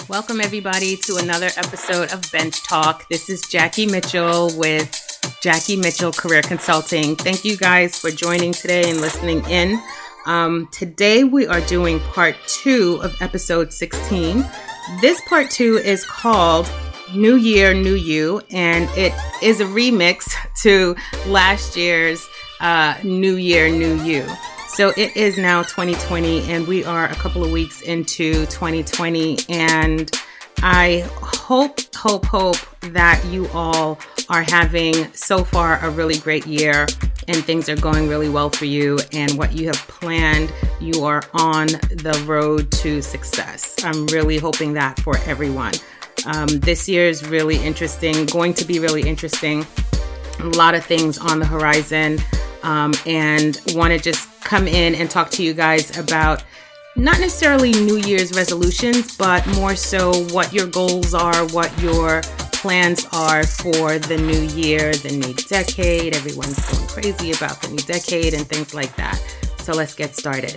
Welcome, everybody, to another episode of Bench Talk. This is Jackie Mitchell with Jackie Mitchell Career Consulting. Thank you guys for joining today and listening in. Today, we are doing part 2 of episode 16. This part 2 is called New Year, New You, and it is a remix to last year's New Year, New You. So it is now 2020 and we are a couple of weeks into 2020, and I hope that you all are having so far a really great year and things are going really well for you, and what you have planned, you are on the road to success. I'm really hoping that for everyone. This year is really interesting, going to be really interesting. A lot of things on the horizon, and want to just come in and talk to you guys about not necessarily New Year's resolutions, but more so what your goals are, what your plans are for the new year, the new decade. Everyone's going crazy about the new decade and things like that. So let's get started.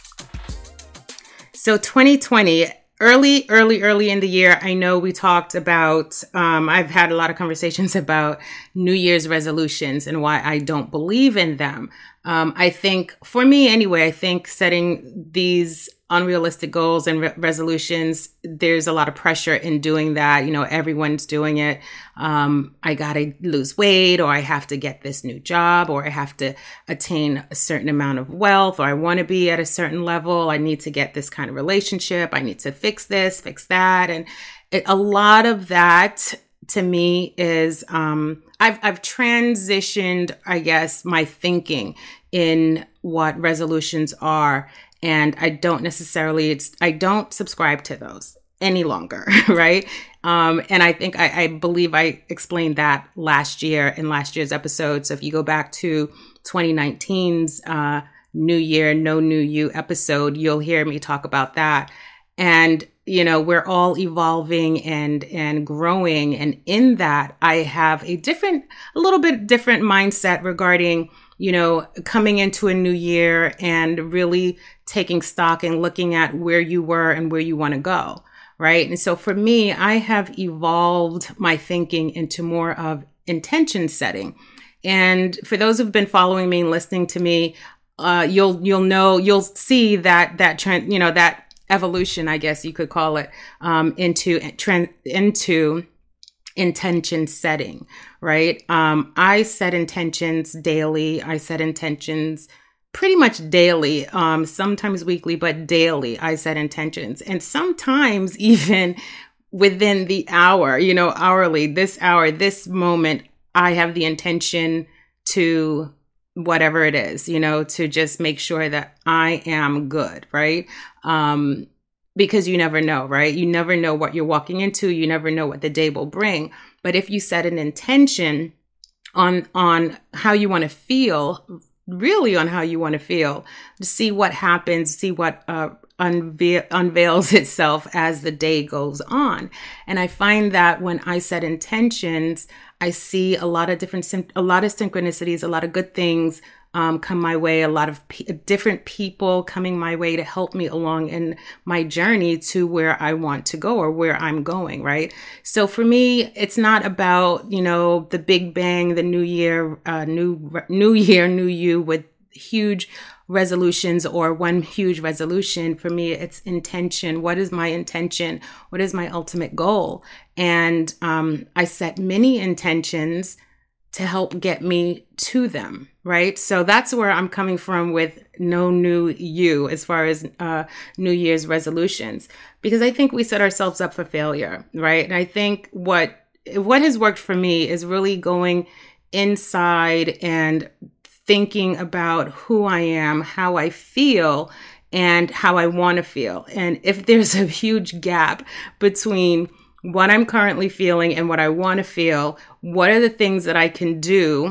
So 2020, early in the year, I know we talked about, I've had a lot of conversations about New Year's resolutions and why I don't believe in them. I think, for me anyway, I think setting these unrealistic goals and resolutions, there's a lot of pressure in doing that. You know, everyone's doing it. I got to lose weight, or I have to get this new job, or I have to attain a certain amount of wealth, or I want to be at a certain level. I need to get this kind of relationship. I need to fix this, fix that. And a lot of that to me is, I've transitioned, I guess, my thinking in what resolutions are. And I don't subscribe to those any longer, right? And I think, I believe I explained that last year in last year's episode. So if you go back to 2019's New Year, No New You episode, you'll hear me talk about that. And, you know, we're all evolving and growing. And in that, I have a little bit different mindset regarding, you know, coming into a new year and really taking stock and looking at where you were and where you want to go, right? And so for me, I have evolved my thinking into more of intention setting. And for those who've been following me and listening to me, you'll see that trend, you know, that evolution, I guess you could call it, into intention setting, right? I set intentions daily. I set intentions pretty much daily, sometimes weekly, but daily I set intentions. And sometimes even within the hour, you know, hourly, this hour, this moment, I have the intention to whatever it is, you know, to just make sure that I am good, right? Because you never know, right? You never know what you're walking into. You never know what the day will bring. But if you set an intention on how you want to feel, really on how you want to feel, to see what happens, see what unveils itself as the day goes on. And I find that when I set intentions, I see a lot of synchronicities, a lot of good things come my way, a lot of different people coming my way to help me along in my journey to where I want to go or where I'm going, right? So for me, it's not about, you know, the big bang, the new year, new year, new you with huge resolutions or one huge resolution. For me, it's intention. What is my intention? What is my ultimate goal? And I set many intentions to help get me to them, right? So that's where I'm coming from with No New You as far as New Year's resolutions, because I think we set ourselves up for failure, right? And I think what has worked for me is really going inside and thinking about who I am, how I feel, and how I want to feel. And if there's a huge gap between what I'm currently feeling and what I want to feel, what are the things that I can do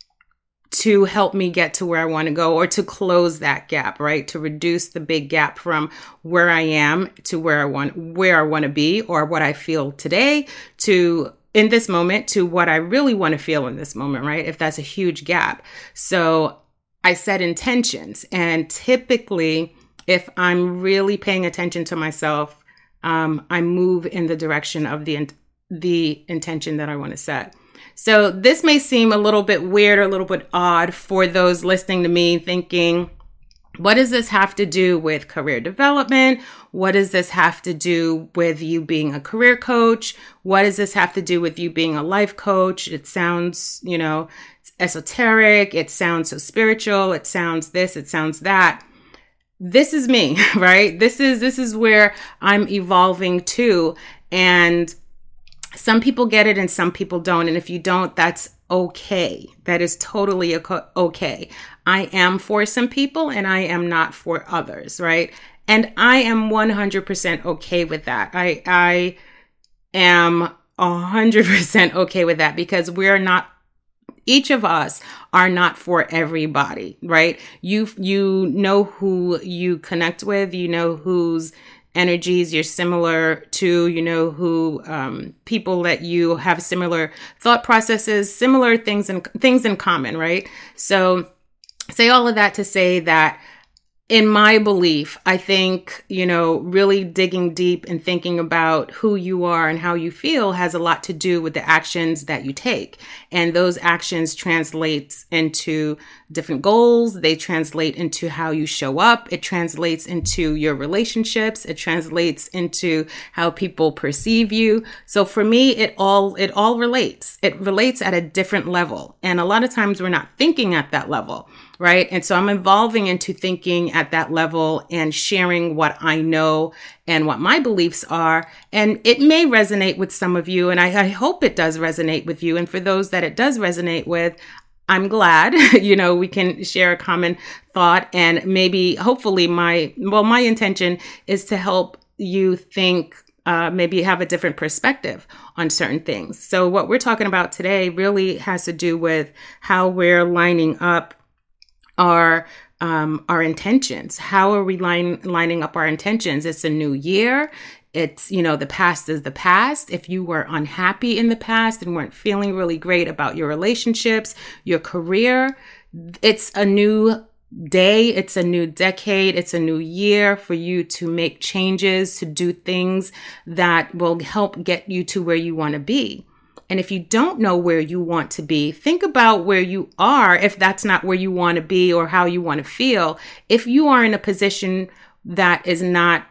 to help me get to where I want to go, or to close that gap, right? To reduce the big gap from where I am to where I want to be, or what I feel today to in this moment to what I really want to feel in this moment, right? If that's a huge gap. So I set intentions, and typically if I'm really paying attention to myself, I move in the direction of the intention that I want to set. So this may seem a little bit weird or a little bit odd for those listening to me thinking, what does this have to do with career development? What does this have to do with you being a career coach? What does this have to do with you being a life coach? It sounds, esoteric. It sounds so spiritual. It sounds this, it sounds that. This is me, right? This is where I'm evolving to. And some people get it and some people don't. And if you don't, that's okay. That is totally okay. I am for some people and I am not for others, right? And I am 100% okay with that. I am 100% okay with that because each of us are not for everybody, right? You know who you connect with, you know whose energies you're similar to, you know who people that you have similar thought processes, similar things in common, right? So say all of that to say that in my belief, I think, really digging deep and thinking about who you are and how you feel has a lot to do with the actions that you take. And those actions translate into different goals. They translate into how you show up. It translates into your relationships. It translates into how people perceive you. So for me, it all relates. It relates at a different level. And a lot of times we're not thinking at that level. Right. And so I'm evolving into thinking at that level and sharing what I know and what my beliefs are. And it may resonate with some of you. And I hope it does resonate with you. And for those that it does resonate with, I'm glad, we can share a common thought and maybe hopefully my intention is to help you think, maybe have a different perspective on certain things. So what we're talking about today really has to do with how we're lining up our intentions. How are we lining up our intentions? It's a new year. It's, the past is the past. If you were unhappy in the past and weren't feeling really great about your relationships, your career, it's a new day. It's a new decade. It's a new year for you to make changes, to do things that will help get you to where you want to be. And if you don't know where you want to be, think about where you are if that's not where you want to be or how you want to feel. If you are in a position that is not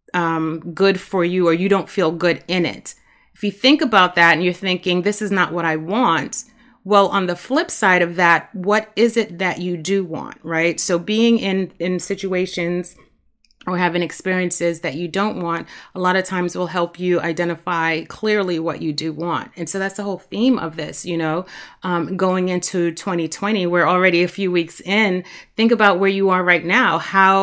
good for you or you don't feel good in it, if you think about that and you're thinking, this is not what I want, well, on the flip side of that, what is it that you do want, right? So being in situations or having experiences that you don't want, a lot of times will help you identify clearly what you do want. And so that's the whole theme of this, going into 2020, we're already a few weeks in. Think about where you are right now.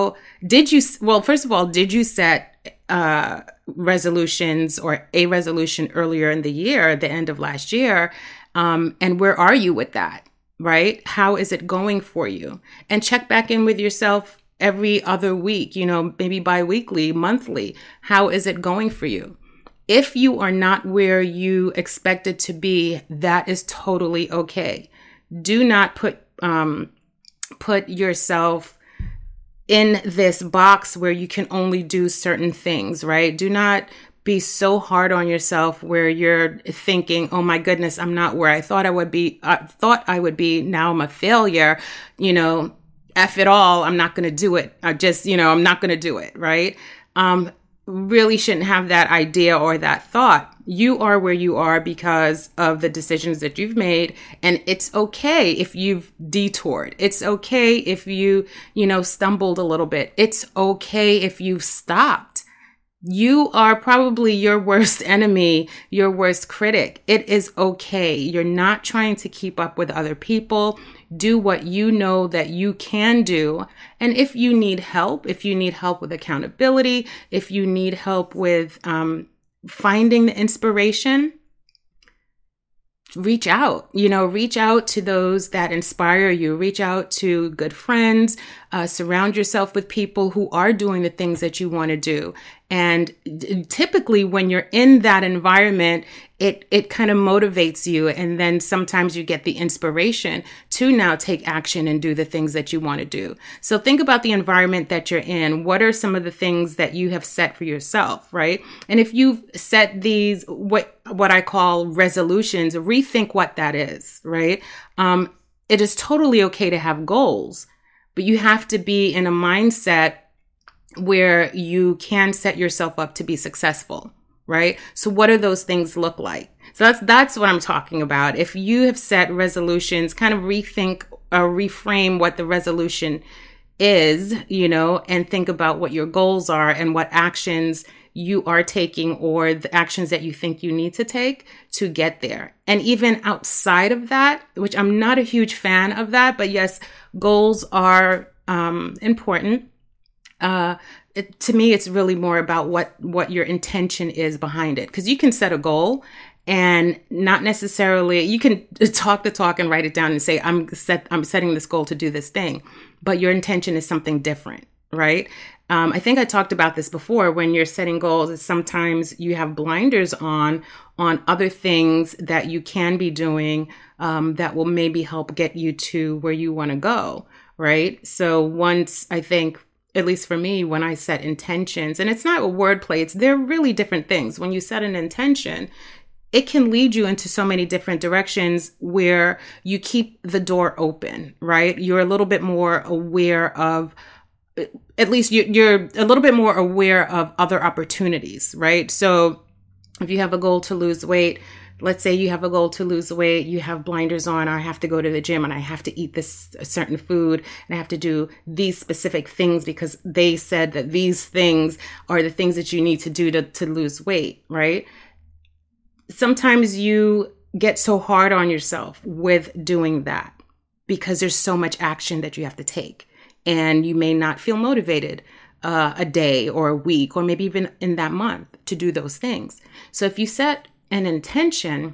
First of all, did you set resolutions or a resolution earlier in the year, the end of last year? And where are you with that, right? How is it going for you? And check back in with yourself every other week, maybe bi-weekly, monthly. How is it going for you? If you are not where you expected to be, that is totally okay. Do not put yourself in this box where you can only do certain things, right? Do not be so hard on yourself where you're thinking, oh my goodness, I'm not where I thought I would be. Now I'm a failure, F it all, I'm not going to do it. I'm not going to do it, right? Really shouldn't have that idea or that thought. You are where you are because of the decisions that you've made. And it's okay if you've detoured. It's okay if you, stumbled a little bit. It's okay if you've stopped. You are probably your worst enemy, your worst critic. It is okay. You're not trying to keep up with other people. Do what you know that you can do. And if you need help with accountability, if you need help with finding the inspiration, reach out to those that inspire you, reach out to good friends, surround yourself with people who are doing the things that you want to do. And typically when you're in that environment, it kind of motivates you. And then sometimes you get the inspiration to now take action and do the things that you want to do. So think about the environment that you're in. What are some of the things that you have set for yourself, right? And if you've set these, what I call resolutions, rethink what that is, right? It is totally okay to have goals, but you have to be in a mindset where you can set yourself up to be successful, right? So what do those things look like? So that's what I'm talking about. If you have set resolutions, kind of rethink or reframe what the resolution is, and think about what your goals are and what actions you are taking or the actions that you think you need to take to get there. And even outside of that, which I'm not a huge fan of that, but yes, goals are important. To me, it's really more about what your intention is behind it. Because you can set a goal and not necessarily, you can talk the talk and write it down and say, I'm setting this goal to do this thing, but your intention is something different, right? I think I talked about this before. When you're setting goals, sometimes you have blinders on other things that you can be doing that will maybe help get you to where you want to go, right? So once I think, at least for me, when I set intentions, and it's not a wordplay, they're really different things. When you set an intention, it can lead you into so many different directions where you keep the door open, right? You're a little bit more aware of, at least you're a little bit more aware of other opportunities, right? So if you have a goal to lose weight, let's say you have a goal to lose weight, you have blinders on, I have to go to the gym and I have to eat this certain food and I have to do these specific things because they said that these things are the things that you need to do to lose weight, right? Sometimes you get so hard on yourself with doing that because there's so much action that you have to take and you may not feel motivated a day or a week or maybe even in that month to do those things. So if you set an intention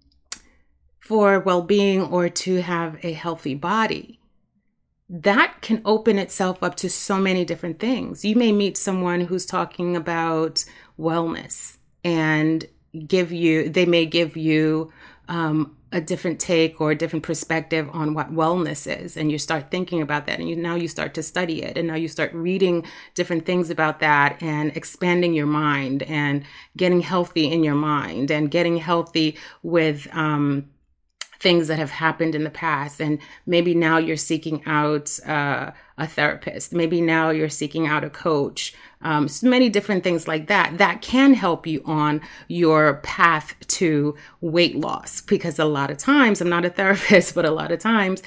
for well-being or to have a healthy body, that can open itself up to so many different things. You may meet someone who's talking about wellness and they may give you a different take or a different perspective on what wellness is. And you start thinking about that and now you start to study it. And now you start reading different things about that and expanding your mind and getting healthy in your mind and getting healthy with things that have happened in the past. And maybe now you're seeking out a therapist. Maybe now you're seeking out a coach. So many different things like that can help you on your path to weight loss. Because a lot of times, I'm not a therapist, but a lot of times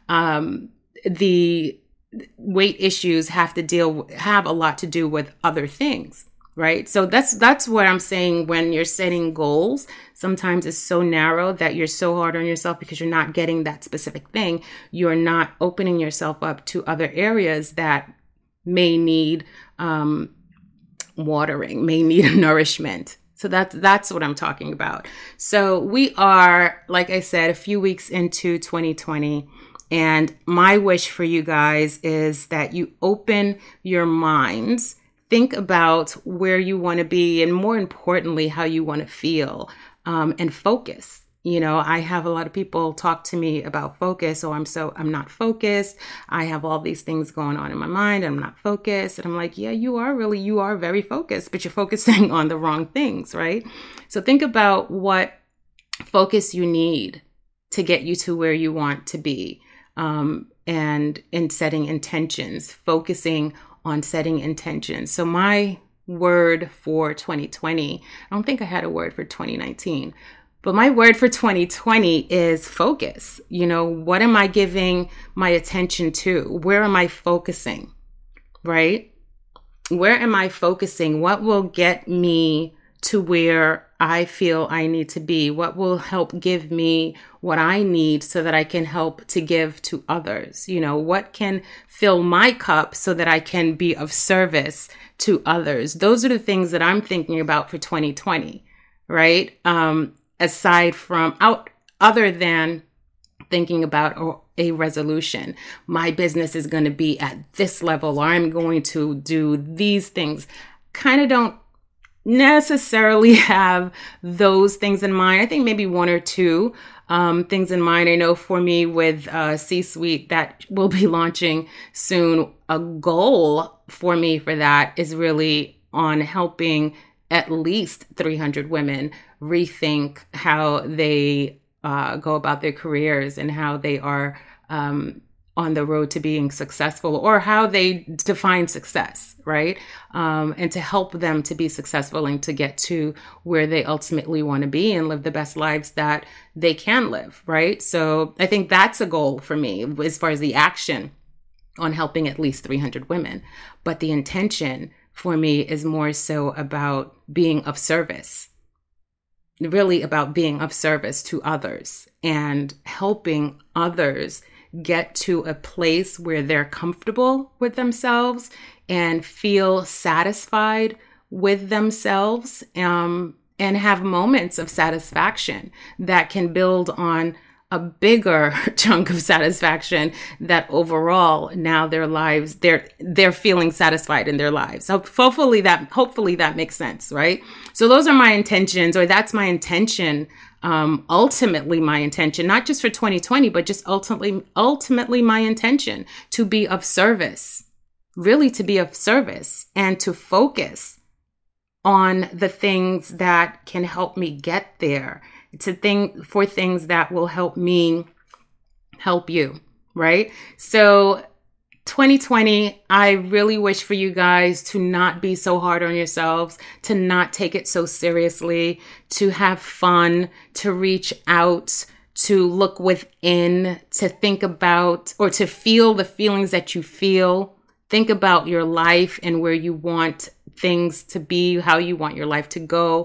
the weight issues have a lot to do with other things. Right. So that's what I'm saying. When you're setting goals, sometimes it's so narrow that you're so hard on yourself because you're not getting that specific thing. You're not opening yourself up to other areas that may need watering, may need nourishment. So that's what I'm talking about. So we are, like I said, a few weeks into 2020. And my wish for you guys is that you open your minds. Think about where you want to be and more importantly, how you want to feel and focus. I have a lot of people talk to me about focus. Oh, I'm not focused. I have all these things going on in my mind. I'm not focused. And I'm like, yeah, you are very focused, but you're focusing on the wrong things, right? So think about what focus you need to get you to where you want to be. And in setting intentions, focusing on setting intentions. So my word for 2020, I don't think I had a word for 2019, but my word for 2020 is focus. What am I giving my attention to? Where am I focusing? Right? Where am I focusing? What will get me to where I feel I need to be? What will help give me what I need so that I can help to give to others? What can fill my cup so that I can be of service to others? Those are the things that I'm thinking about for 2020, right? Aside from other than thinking about a resolution. My business is going to be at this level, or I'm going to do these things. Kind of don't necessarily have those things in mind. I think maybe one or two things in mind. I know for me with C-Suite that will be launching soon, a goal for me for that is really on helping at least 300 women rethink how they go about their careers and how they are on the road to being successful, or how they define success, right? And to help them to be successful and to get to where they ultimately want to be and live the best lives that they can live, right? So I think that's a goal for me as far as the action on helping at least 300 women. But the intention for me is more so about being of service, really about being of service to others and helping others get to a place where they're comfortable with themselves and feel satisfied with themselves, and have moments of satisfaction that can build on a bigger chunk of satisfaction that overall now their lives, they're feeling satisfied in their lives. So hopefully that makes sense, right? So those are my intentions, or that's my intention. Ultimately my intention, not just for 2020, but just ultimately my intention to be of service, really to be of service and to focus on the things that can help me get there, to think for things that will help me help you, right? So 2020, I really wish for you guys to not be so hard on yourselves, to not take it so seriously, to have fun, to reach out, to look within, to think about or to feel the feelings that you feel. Think about your life and where you want things to be, how you want your life to go.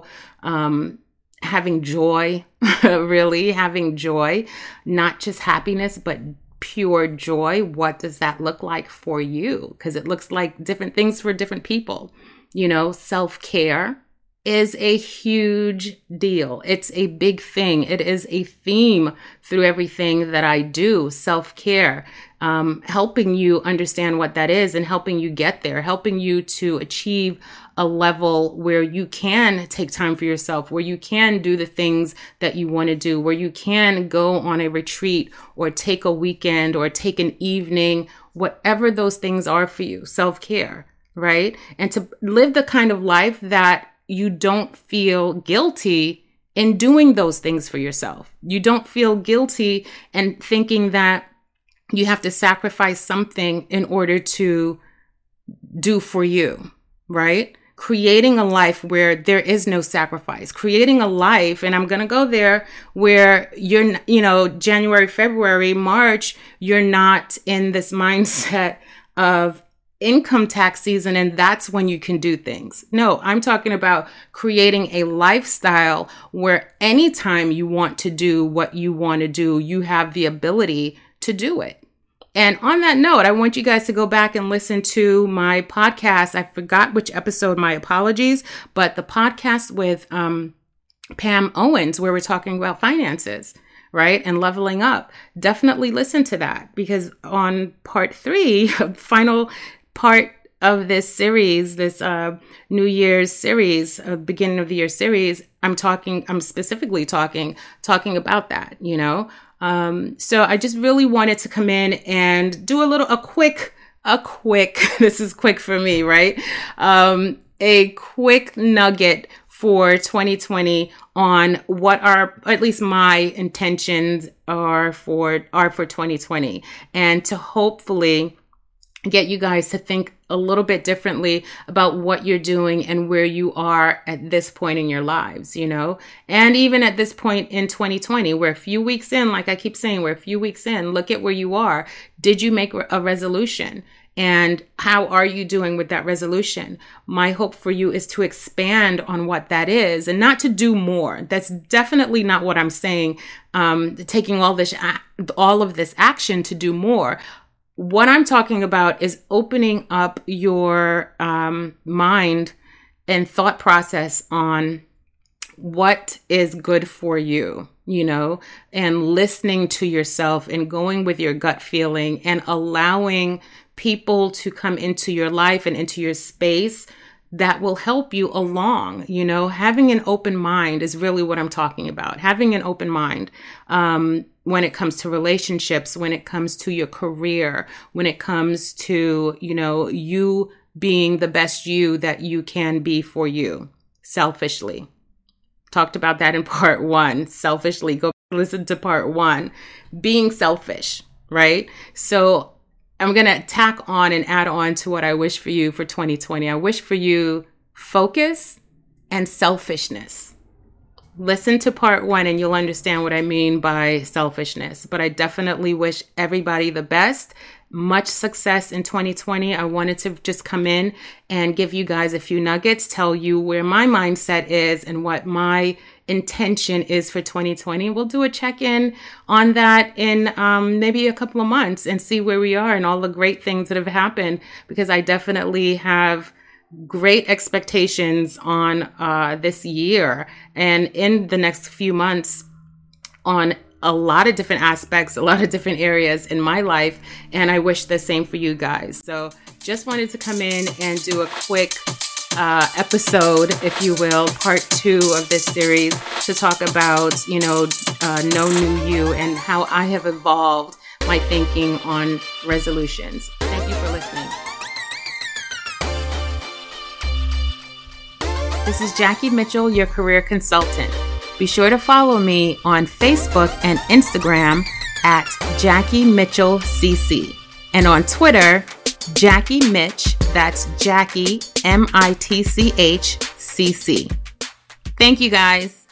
Having joy, really having joy, not just happiness, but pure joy. What does that look like for you? Because it looks like different things for different people. You know, self-care is a huge deal. It's a big thing. It is a theme through everything that I do. Self-care, helping you understand what that is and helping you get there, helping you to achieve a level where you can take time for yourself, where you can do the things that you want to do, where you can go on a retreat or take a weekend or take an evening, whatever those things are for you, self-care, right? And to live the kind of life that you don't feel guilty in doing those things for yourself. You don't feel guilty and thinking that you have to sacrifice something in order to do for you, right? Creating a life where there is no sacrifice, creating a life, and I'm going to go there, where you're, January, February, March, you're not in this mindset of income tax season and that's when you can do things. No, I'm talking about creating a lifestyle where anytime you want to do what you want to do, you have the ability to do it. And on that note, I want you guys to go back and listen to my podcast. I forgot which episode, my apologies, but the podcast with Pam Owens, where we're talking about finances, right? And leveling up. Definitely listen to that, because on part 3, final part of this series, this New Year's series, beginning of the year series, I'm specifically talking about that, So I just really wanted to come in and do a quick, this is quick for me, right? A quick nugget for 2020 on what are, at least my intentions are for 2020, and to hopefully get you guys to think a little bit differently about what you're doing and where you are at this point in your lives, and even at this point in 2020, we're a few weeks in, like I keep saying, we're a few weeks in, look at where you are. Did you make a resolution? And how are you doing with that resolution? My hope for you is to expand on what that is and not to do more. That's definitely not what I'm saying. Taking all of this action to do more. What I'm talking about is opening up your mind and thought process on what is good for you, and listening to yourself and going with your gut feeling and allowing people to come into your life and into your space that will help you along. Having an open mind is really what I'm talking about. Having an open mind when it comes to relationships, when it comes to your career, when it comes to, you being the best you that you can be for you, selfishly. Talked about that in part 1, selfishly. Go listen to part 1, being selfish, right? So I'm going to tack on and add on to what I wish for you for 2020. I wish for you focus and selfishness. Listen to part 1 and you'll understand what I mean by selfishness. But I definitely wish everybody the best. Much success in 2020. I wanted to just come in and give you guys a few nuggets, tell you where my mindset is and what my intention is for 2020. We'll do a check-in on that in maybe a couple of months and see where we are and all the great things that have happened, because I definitely have great expectations on this year and in the next few months on a lot of different aspects, a lot of different areas in my life. And I wish the same for you guys. So just wanted to come in and do a quick episode, if you will, part 2 of this series to talk about, No New You and how I have evolved my thinking on resolutions. Thank you for listening. This is Jackie Mitchell, your career consultant. Be sure to follow me on Facebook and Instagram at Jackie Mitchell CC, and on Twitter, Jackie Mitch. That's Jackie MITCH CC. Thank you guys.